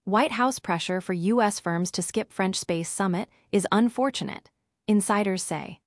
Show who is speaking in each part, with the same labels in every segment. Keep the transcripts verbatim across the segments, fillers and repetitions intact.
Speaker 1: White House pressure for U S firms to skip French space summit is unfortunate, insiders say.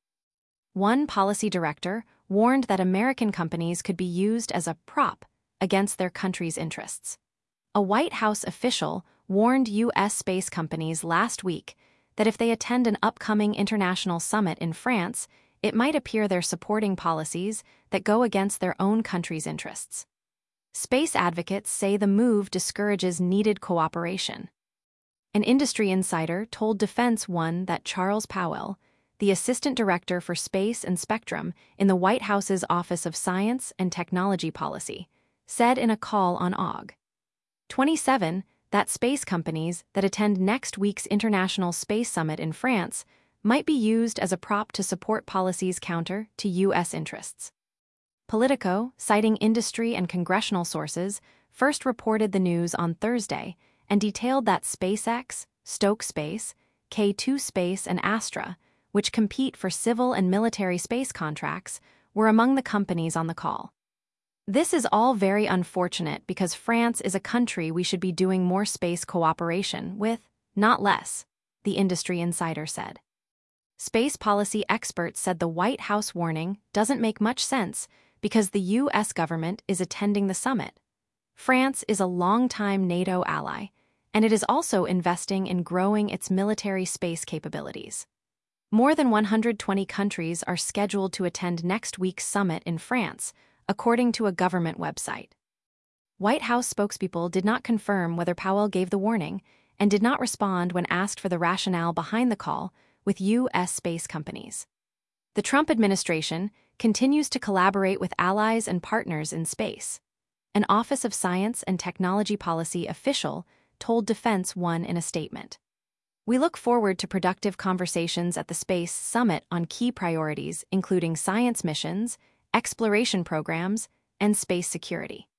Speaker 1: One policy director warned that American companies could be used as a prop against their country's interests. A White House official warned U S space companies last week that if they attend an upcoming international summit in France, it might appear they're supporting policies that go against their own country's interests. Space advocates say the move discourages needed cooperation. An industry insider told Defense One that Charles Powell, the assistant director for space and spectrum in the White House's Office of Science and Technology Policy, said in a call on August twenty-seventh that space companies that attend next week's International Space Summit in France might be used as a prop to support policies counter to U S interests. Politico, citing industry and congressional sources, first reported the news on Thursday and detailed that SpaceX, Stoke Space, K two Space, and Astra, which compete for civil and military space contracts, were among the companies on the call. This is all very unfortunate because France is a country we should be doing more space cooperation with, not less, the industry insider said. Space policy experts said the White House warning doesn't make much sense because the U S government is attending the summit. France is a longtime NATO ally, and it is also investing in growing its military space capabilities. More than one hundred twenty countries are scheduled to attend next week's summit in France, according to a government website. White House spokespeople did not confirm whether Powell gave the warning and did not respond when asked for the rationale behind the call with U S space companies. The Trump administration continues to collaborate with allies and partners in space. An Office of Science and Technology Policy official told Defense One in a statement. We look forward to productive conversations at the Space Summit on key priorities, including science missions, exploration programs, and space security.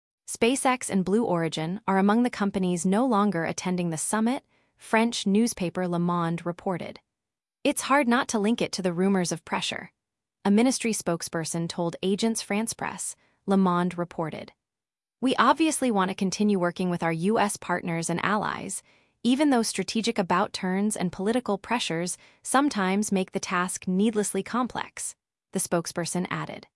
Speaker 1: SpaceX and Blue Origin are among the companies no longer attending the summit, French newspaper Le Monde reported. It's hard not to link it to the rumors of pressure, a ministry spokesperson told Agence France-Presse, Le Monde reported. We obviously want to continue working with our U S partners and allies, even though strategic about-turns and political pressures sometimes make the task needlessly complex, the spokesperson added.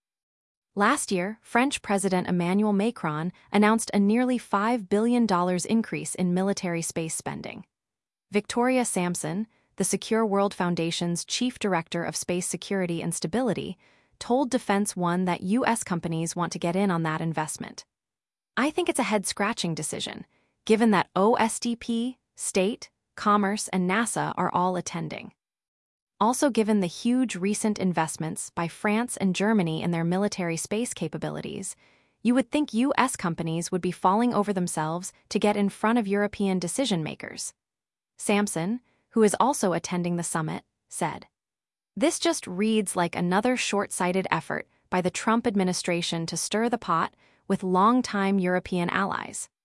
Speaker 1: Last year, French President Emmanuel Macron announced a nearly five billion dollars increase in military space spending. Victoria Sampson, the Secure World Foundation's chief director of space security and stability, told Defense One that U S companies want to get in on that investment. I think it's a head-scratching decision, given that O S D P, State, Commerce, and NASA are all attending. Also, given the huge recent investments by France and Germany in their military space capabilities, you would think U S companies would be falling over themselves to get in front of European decision-makers. Sampson, who is also attending the summit, said. This just reads like another short-sighted effort by the Trump administration to stir the pot with longtime European allies.